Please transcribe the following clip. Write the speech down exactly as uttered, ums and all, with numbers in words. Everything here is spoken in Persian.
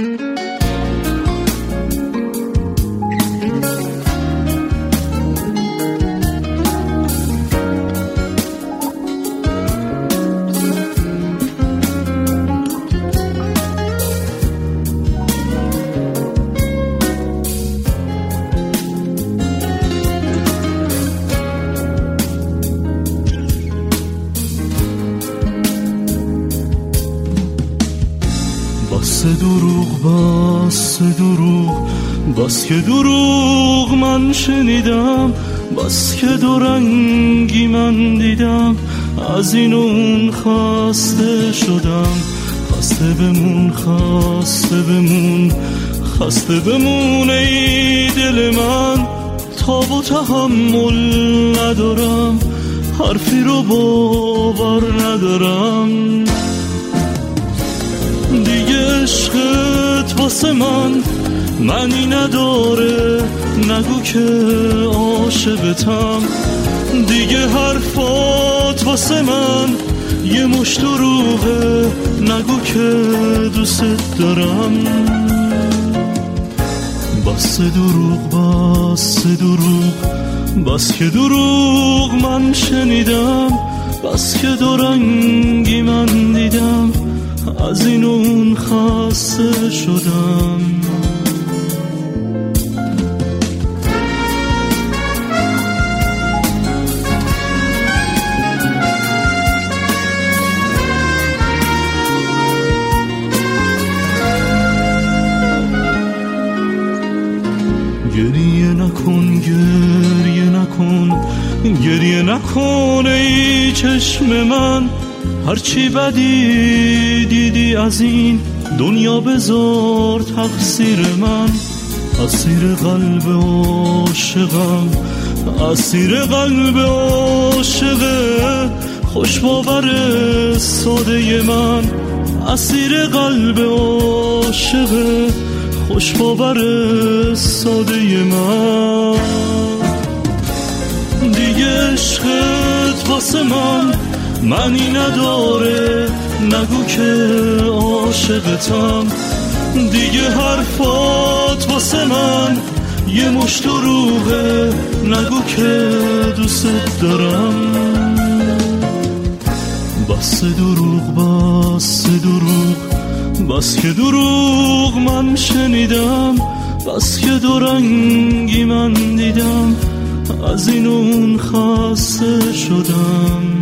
بس دروغ بس دروغ بس که دروغ من شنیدم، بس که دو رنگی من دیدم، از این اون خسته شدم. خسته بمون خسته بمون خسته بمون ای دل من، تاب و تحمل ندارم، حرفی رو باور ندارم. دیگه عشقت واسه من معنی نداره، نگو که عاشقتم. دیگه حرفات واسه من یه مشت دروغه، نگو که دوست دارم. بس دروغ بس دروغ بس که دروغ من شنیدم، بس که دو رنگی من دیدم، از این اون خسته شدم. گریه نکن گریه نکن گریه نکن ای چشم من، هرچی بدی دیدی از این دنیا بذار تقصیر من. اسیر قلب عاشقم، اسیر قلب عاشقه، خوش باور ساده من. اسیر قلب عاشقه، خوش باور ساده من. دیگه عشقت واسه من معنی نداره، نگو که عاشقتم. دیگه حرفات واسه من یه مشت دروغه، نگو که دوست دارم. بس دروغ بس دروغ بس که دروغ من شنیدم، بس که دو رنگی من دیدم، از این اون خسته شدم.